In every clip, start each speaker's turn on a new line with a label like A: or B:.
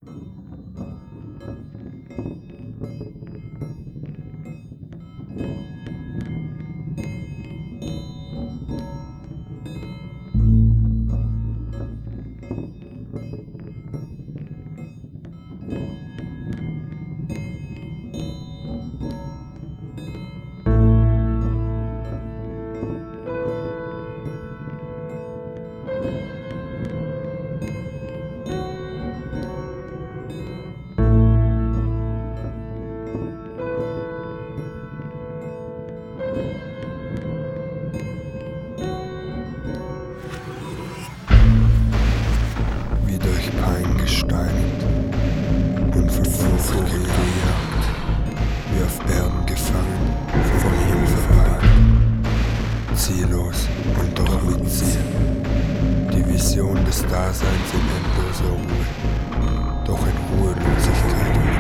A: Wie durch Pein gesteinigt und von Furcht gejagt, wie auf Erden gefangen, vom Himmel verbannt. Ziellos und doch mit Ziel, die Vision des Daseins in endloser Ruhe, doch in Ruhelosigkeit und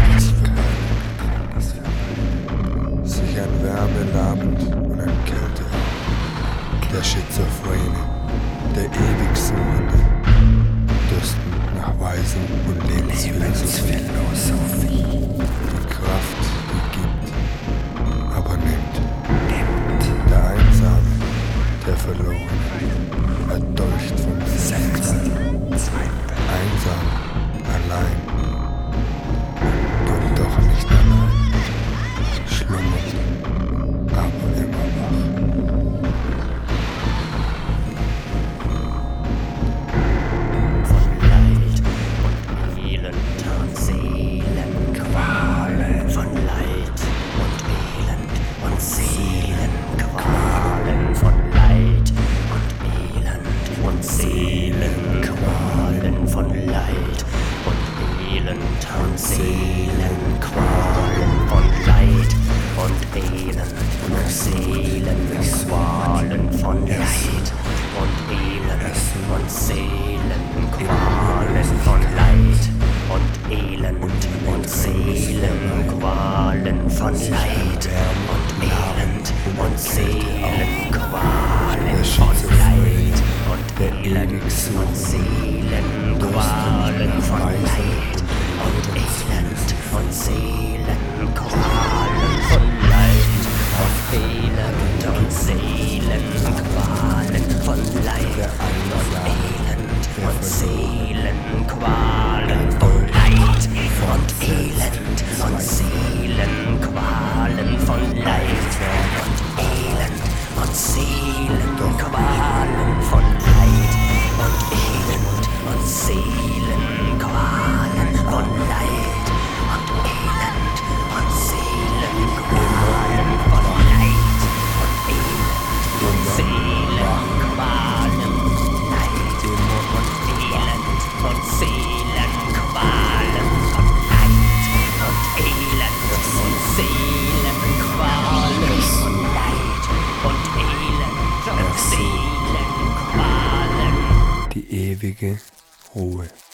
A: Überträglichkeit. Sich an Wärme labend und an Kälte, der Schizophrene, der ewig Suchende, dürstend nach Weisung und Lebensphilosophie. Die Kraft, die gibt, aber nimmt. Der Einsame, der Verlorene, erdolcht vom Seltsam. Einsam, allein und doch nicht allein. Schlummernd, aber immer wach. Die ewige Ruhe.